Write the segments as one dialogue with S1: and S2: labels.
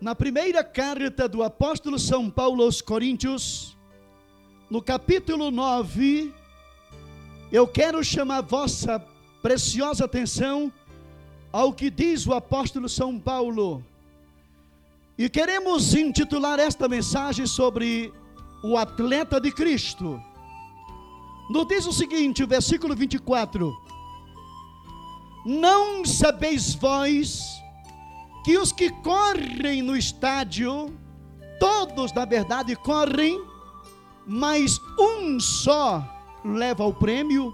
S1: Na primeira carta do apóstolo São Paulo aos Coríntios, no capítulo 9, eu quero chamar vossa preciosa atenção ao que diz o apóstolo São Paulo. E queremos intitular esta mensagem sobre o atleta de Cristo. Nos diz o seguinte, o versículo 24: Não sabeis vós que os que correm no estádio, todos na verdade correm, mas um só leva o prêmio?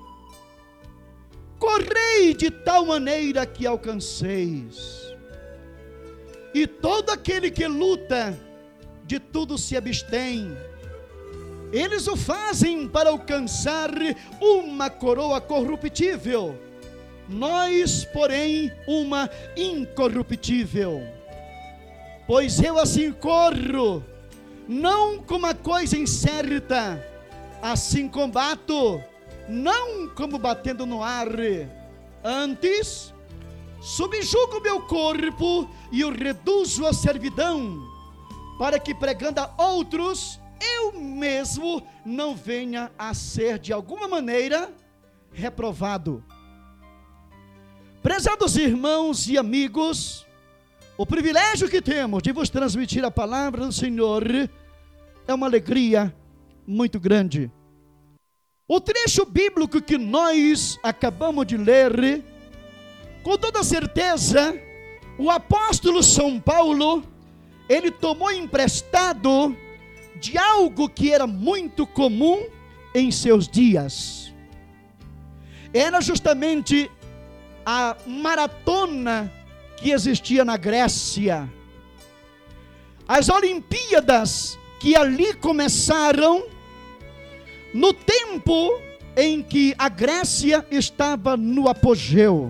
S1: Correi de tal maneira que alcanceis. E todo aquele que luta, de tudo se abstém. Eles o fazem para alcançar uma coroa corruptível, nós, porém, uma incorruptível. Pois eu assim corro, não como a coisa incerta, assim combato, não como batendo no ar. Antes, subjugo meu corpo e o reduzo à servidão, para que pregando a outros, eu mesmo não venha a ser de alguma maneira reprovado. Prezados irmãos e amigos, o privilégio que temos de vos transmitir a palavra do Senhor é uma alegria muito grande. O trecho bíblico que nós acabamos de ler, com toda certeza, o apóstolo São Paulo, ele tomou emprestado de algo que era muito comum em seus dias. Era justamente a maratona que existia na Grécia. As Olimpíadas que ali começaram no tempo em que a Grécia estava no apogeu.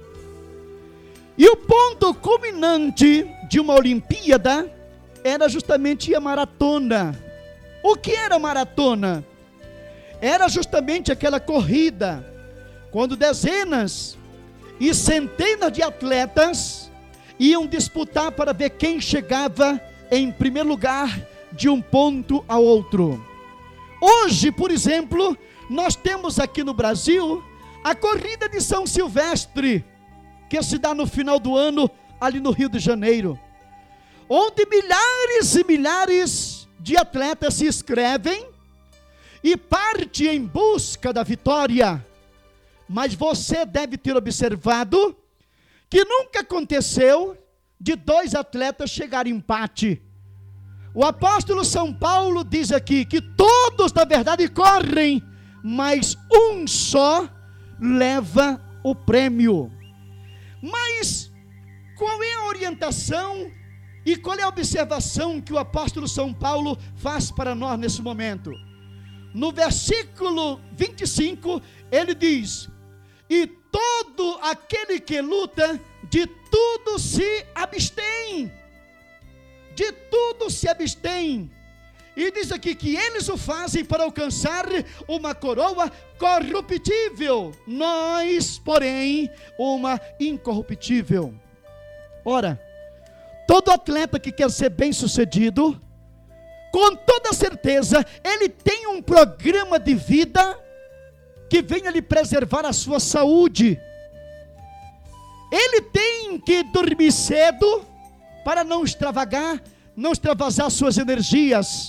S1: E o ponto culminante de uma Olimpíada era justamente a maratona. O que era maratona? Era justamente aquela corrida, quando dezenas e centenas de atletas iam disputar para ver quem chegava em primeiro lugar de um ponto ao outro. Hoje, por exemplo, nós temos aqui no Brasil a corrida de São Silvestre, que se dá no final do ano, ali no Rio de Janeiro, onde milhares e milhares de atletas se inscrevem e partem em busca da vitória. Mas você deve ter observado que nunca aconteceu de dois atletas chegarem em empate. O apóstolo São Paulo diz aqui que todos na verdade correm, mas um só leva o prêmio. Mas qual é a orientação e qual é a observação que o apóstolo São Paulo faz para nós nesse momento? No versículo 25, ele diz: E todo aquele que luta, de tudo se abstém. De tudo se abstém. E diz aqui que eles o fazem para alcançar uma coroa corruptível, nós, porém, uma incorruptível. Ora, todo atleta que quer ser bem-sucedido, com toda certeza, ele tem um programa de vida que venha lhe preservar a sua saúde. Ele tem que dormir cedo para não extravasar suas energias.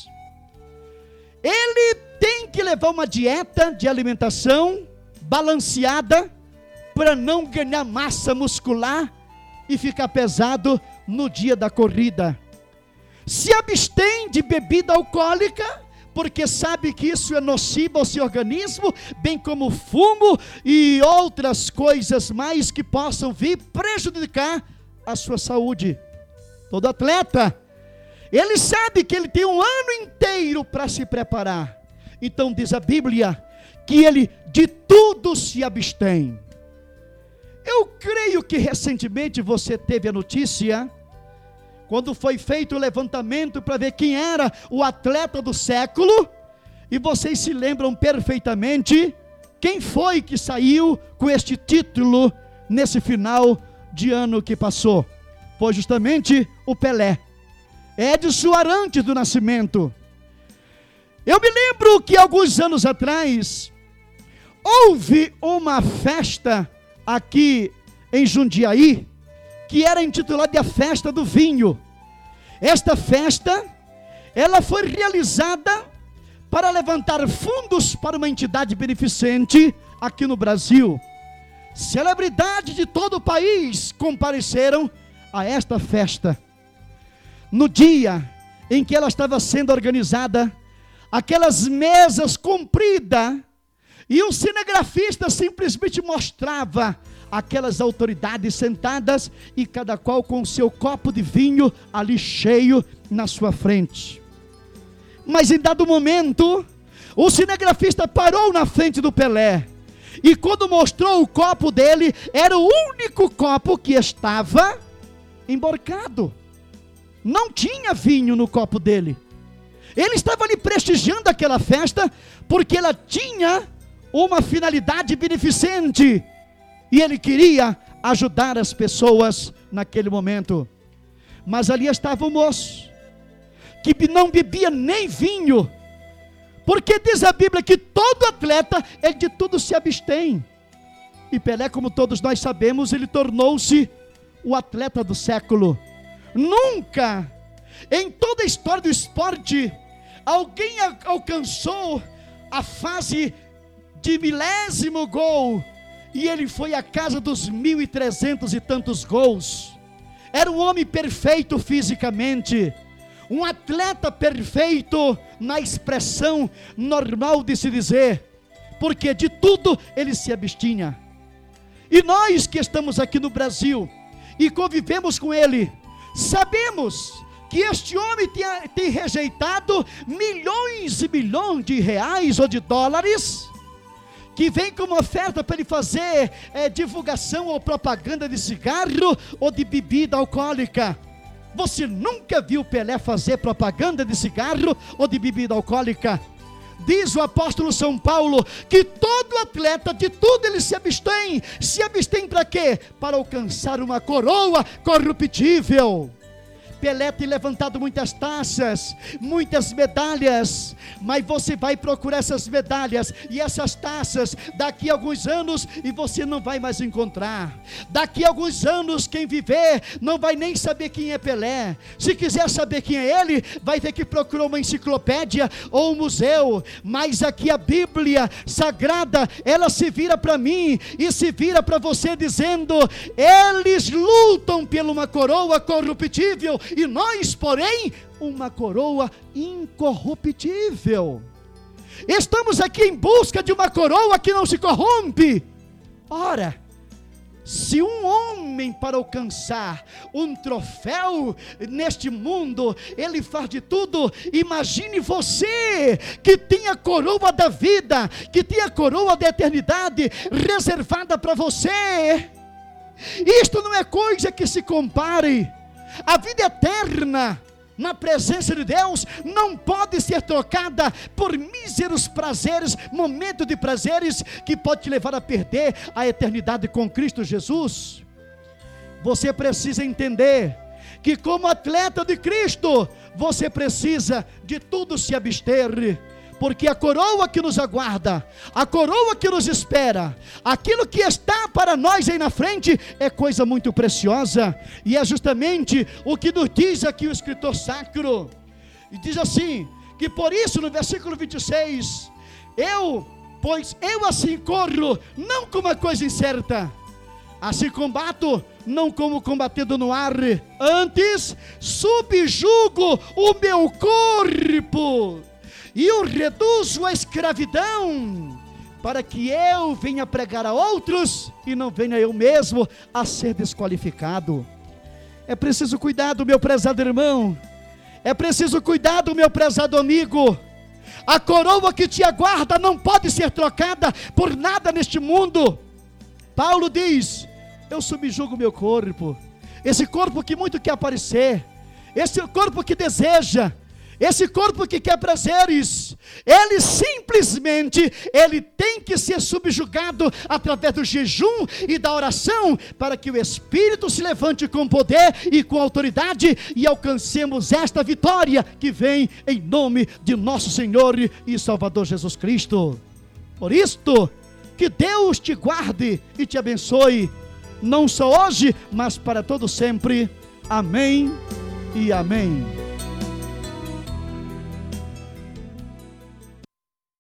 S1: Ele tem que levar uma dieta de alimentação balanceada para não ganhar massa muscular e ficar pesado no dia da corrida. Se abstém de bebida alcoólica, porque sabe que isso é nocivo ao seu organismo, bem como fumo e outras coisas mais que possam vir prejudicar a sua saúde. Todo atleta, ele sabe que ele tem um ano inteiro para se preparar. Então diz a Bíblia que ele de tudo se abstém. Eu creio que recentemente você teve a notícia, quando foi feito o levantamento para ver quem era o atleta do século, e vocês se lembram perfeitamente quem foi que saiu com este título nesse final de ano que passou. Foi justamente o Pelé. Edson Arantes do Nascimento. Eu me lembro que alguns anos atrás, houve uma festa aqui em Jundiaí, que era intitulada de a Festa do Vinho. Esta festa, ela foi realizada para levantar fundos para uma entidade beneficente aqui no Brasil. Celebridades de todo o país compareceram a esta festa. No dia em que ela estava sendo organizada, aquelas mesas compridas, e o cinegrafista simplesmente mostrava aquelas autoridades sentadas, e cada qual com o seu copo de vinho ali cheio na sua frente. Mas em dado momento, o cinegrafista parou na frente do Pelé, e quando mostrou o copo dele, era o único copo que estava emborcado. Não tinha vinho no copo dele. Ele estava ali prestigiando aquela festa, porque ela tinha uma finalidade beneficente, e ele queria ajudar as pessoas naquele momento. Mas ali estava o moço, que não bebia nem vinho, porque diz a Bíblia que todo atleta, ele de tudo se abstém. E Pelé, como todos nós sabemos, ele tornou-se o atleta do século. Nunca, em toda a história do esporte, alguém alcançou a fase de milésimo gol, e ele foi à casa dos 1.300 e tantos gols. Era um homem perfeito fisicamente, um atleta perfeito na expressão normal de se dizer, porque de tudo ele se abstinha. E nós que estamos aqui no Brasil e convivemos com ele, sabemos que este homem tem rejeitado milhões e milhões de reais ou de dólares, que vem como oferta para ele fazer divulgação ou propaganda de cigarro ou de bebida alcoólica. Você nunca viu Pelé fazer propaganda de cigarro ou de bebida alcoólica? Diz o apóstolo São Paulo que todo atleta, de tudo ele se abstém. Se abstém para quê? Para alcançar uma coroa corruptível. Pelé tem levantado muitas taças, muitas medalhas, mas você vai procurar essas medalhas e essas taças daqui a alguns anos e você não vai mais encontrar. Daqui a alguns anos quem viver não vai nem saber quem é Pelé. Se quiser saber quem é ele, vai ter que procurar uma enciclopédia ou um museu. Mas aqui a Bíblia Sagrada, ela se vira para mim e se vira para você dizendo: eles lutam por uma coroa corruptível, e nós, porém, uma coroa incorruptível. Estamos aqui em busca de uma coroa que não se corrompe. Ora, se um homem, para alcançar um troféu neste mundo, ele faz de tudo, imagine você que tem a coroa da vida, que tem a coroa da eternidade reservada para você. Isto não é coisa que se compare. A vida eterna na presença de Deus não pode ser trocada por míseros prazeres, momento de prazeres que pode te levar a perder a eternidade com Cristo Jesus. Você precisa entender que como atleta de Cristo, você precisa de tudo se abster, porque a coroa que nos aguarda, a coroa que nos espera, aquilo que está para nós aí na frente, é coisa muito preciosa, e é justamente o que nos diz aqui o escritor sacro, e diz assim, que por isso no versículo 26, pois eu assim corro, não como uma coisa incerta, assim combato, não como combatendo no ar, antes subjugo o meu corpo, e o reduzo à escravidão, para que eu venha pregar a outros, e não venha eu mesmo a ser desqualificado. É preciso cuidado, meu prezado irmão, é preciso cuidado, meu prezado amigo. A coroa que te aguarda não pode ser trocada por nada neste mundo. Paulo diz: eu subjugo meu corpo, esse corpo que muito quer aparecer, esse corpo que deseja, Esse corpo que quer prazeres, ele simplesmente, ele tem que ser subjugado através do jejum e da oração, para que o Espírito se levante com poder e com autoridade, e alcancemos esta vitória que vem em nome de nosso Senhor e Salvador Jesus Cristo. Por isto, que Deus te guarde e te abençoe, não só hoje, mas para todo sempre. Amém e amém.